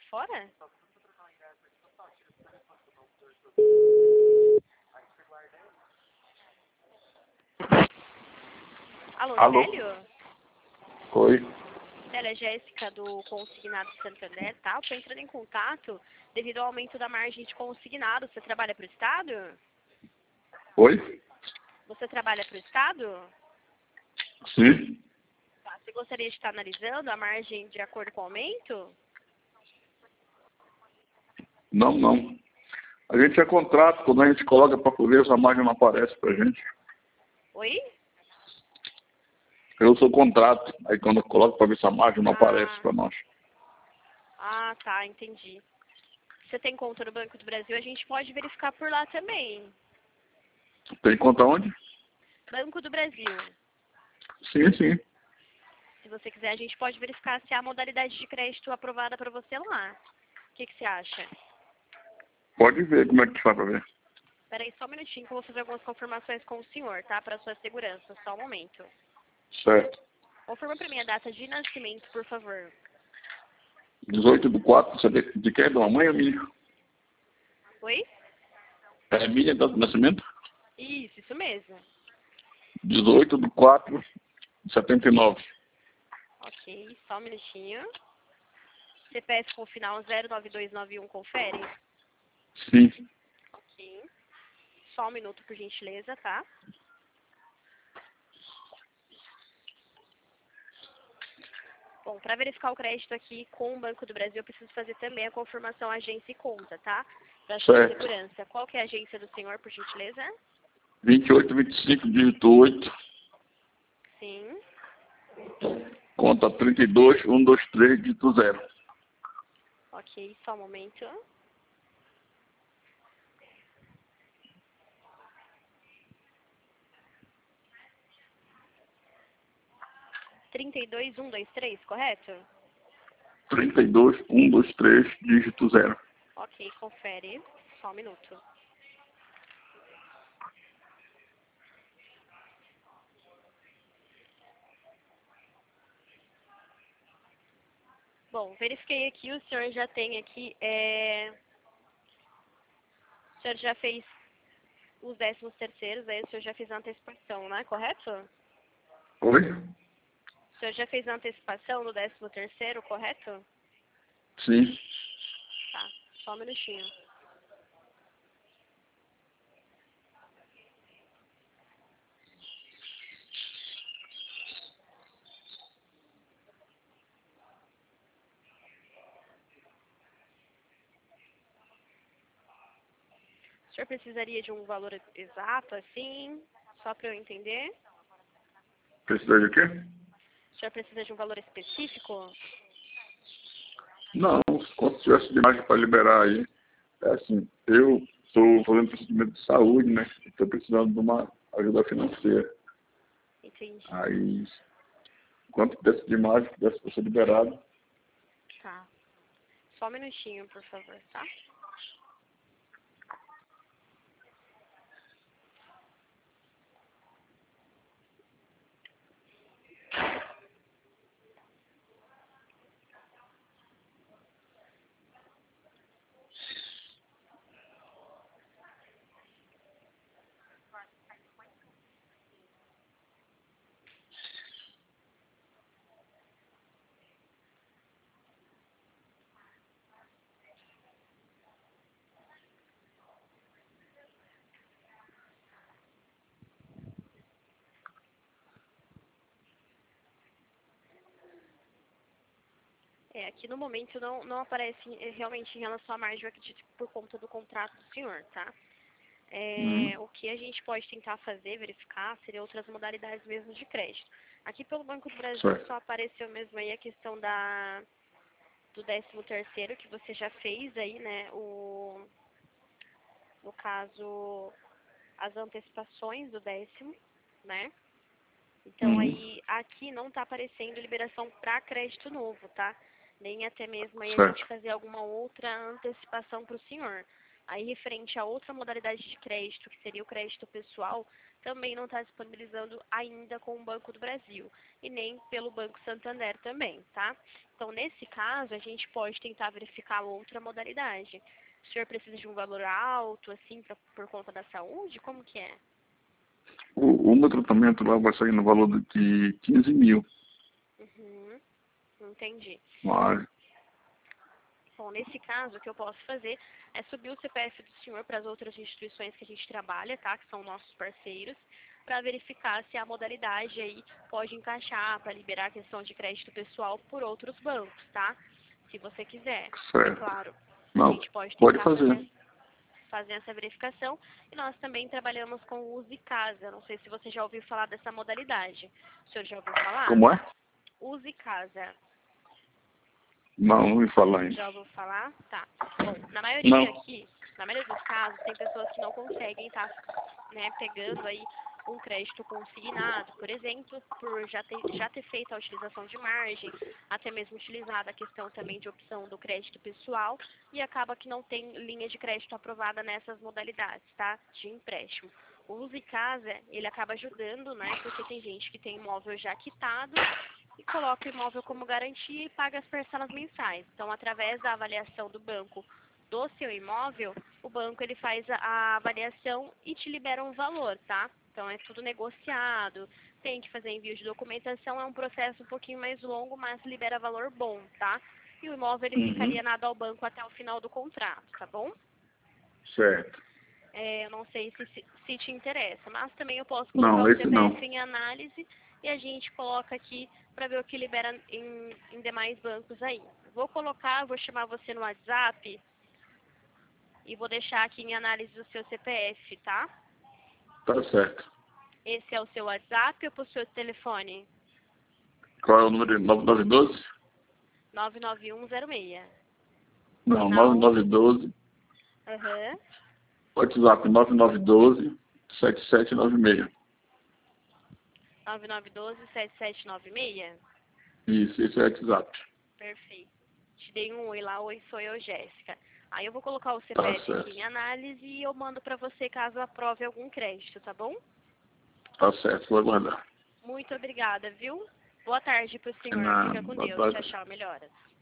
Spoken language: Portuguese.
fora? Alô, Alô? Célio? Oi. Célia, é Jéssica do Consignado Santander, tá? Eu tô entrando em contato devido ao aumento da margem de consignado. Você trabalha para o Estado? Oi? Você trabalha para o Estado? Sim? Tá. Você gostaria de estar analisando a margem de acordo com o aumento? Não, não. A gente é contrato, quando a gente coloca para poder, essa margem não aparece pra gente. Oi? Eu sou contrato, aí quando eu coloco para ver essa margem não aparece para nós. Ah, tá, entendi. Você tem conta no Banco do Brasil? A gente pode verificar por lá também. Tem conta onde? Banco do Brasil. Sim, sim. Se você quiser, a gente pode verificar se há modalidade de crédito aprovada para você lá. O que você acha? Pode ver como é que faz para ver. Espera aí só um minutinho que eu vou fazer algumas confirmações com o senhor, tá? Para sua segurança. Só um momento. Certo. Confirma para mim a data de nascimento, por favor. 18/4, de quem? Da mamãe ou minha? Oi? É minha data de nascimento? Isso mesmo. 18/4/79. Ok, só um minutinho. CPF com o final 09291, confere? Sim. Ok. Só um minuto, por gentileza, tá? Bom, para verificar o crédito aqui com o Banco do Brasil, eu preciso fazer também a confirmação agência e conta, tá? Para sua Certo. segurança. Qual que é a agência do senhor, por gentileza? 28/25, dígito 8. Sim. Conta 32/123, dígito 0. Ok, só um momento. Trinta e dois, 123, correto? 32/123, dígito 0. Ok, confere. Só um minuto. Bom, verifiquei aqui, o senhor já tem aqui, o senhor já fez os 13º, aí o senhor já fez a antecipação, né? Correto? Oi? O senhor já fez a antecipação do 13º, correto? Sim. Tá, só um minutinho. O senhor precisaria de um valor exato, assim, só para eu entender? Precisa de quê? O senhor precisa de um valor específico? Não, quando tivesse de margem para liberar aí, é assim, eu estou fazendo procedimento de saúde, né? Estou precisando de uma ajuda financeira. Entendi. Aí, quanto desse de margem, pudesse ser liberado. Tá. Só um minutinho, por favor, tá? Aqui no momento não aparece realmente em relação à margem, eu acredito que por conta do contrato do senhor, tá? O que a gente pode tentar fazer, verificar, seria outras modalidades mesmo de crédito. Aqui pelo Banco do Brasil Certo. só apareceu mesmo aí a questão do 13º que você já fez aí, né? No caso, as antecipações do 10º, né? Então aí aqui não está aparecendo liberação para crédito novo, tá? Nem até mesmo aí a Certo. gente fazer alguma outra antecipação para o senhor. Aí, referente a outra modalidade de crédito, que seria o crédito pessoal, também não está disponibilizando ainda com o Banco do Brasil e nem pelo Banco Santander também, tá? Então, nesse caso, a gente pode tentar verificar outra modalidade. O senhor precisa de um valor alto, assim, por conta da saúde? Como que é? O meu tratamento lá vai sair no valor de 15 mil. Uhum, entendi. Mas, Bom, nesse caso, o que eu posso fazer é subir o CPF do senhor para as outras instituições que a gente trabalha, tá? Que são nossos parceiros, para verificar se a modalidade aí pode encaixar para liberar a questão de crédito pessoal por outros bancos, tá? Se você quiser, é certo. claro. A Não, gente pode pode tentar fazer. fazer essa verificação. E nós também trabalhamos com o Use Casa. Não sei se você já ouviu falar dessa modalidade. O senhor já ouviu falar? Como é? Use Casa. Não me fala ainda. Já ouviu falar? Tá. Bom, na maioria Não. aqui, na maioria dos casos, tem pessoas que não conseguem estar, né, pegando aí um crédito consignado, por exemplo, por já ter feito a utilização de margem, até mesmo utilizado a questão também de opção do crédito pessoal e acaba que não tem linha de crédito aprovada nessas modalidades, tá? De empréstimo. O Use Casa, ele acaba ajudando, né? Porque tem gente que tem imóvel já quitado e coloca o imóvel como garantia e paga as parcelas mensais. Então, através da avaliação do banco do seu imóvel, o banco ele faz a avaliação e te libera um valor, tá? Então, é tudo negociado, tem que fazer envio de documentação, é um processo um pouquinho mais longo, mas libera valor bom, tá? E o imóvel ele fica Uhum. alienado ao banco até o final do contrato, tá bom? Certo. Eu não sei se te interessa, mas também eu posso colocar Não, o esse não. CPF em análise e a gente coloca aqui para ver o que libera em demais bancos aí. Vou chamar você no WhatsApp e vou deixar aqui em análise o seu CPF, tá? Tá certo. Esse é o seu WhatsApp ou pro seu telefone? Qual é o número de 9912? 99106. Não, Final. 9912. Aham. WhatsApp 9912 7796. 9912-7796. Isso, esse é o WhatsApp. Perfeito. Te dei um oi lá, oi, sou eu, Jéssica. Aí eu vou colocar o Tá CPF aqui certo. em análise e eu mando pra você caso aprove algum crédito, tá bom? Tá certo, vou aguardar. Muito obrigada, viu? Boa tarde pro De senhor. nada, Fica com boa Deus. Tchau, tarde. tchau. Melhoras.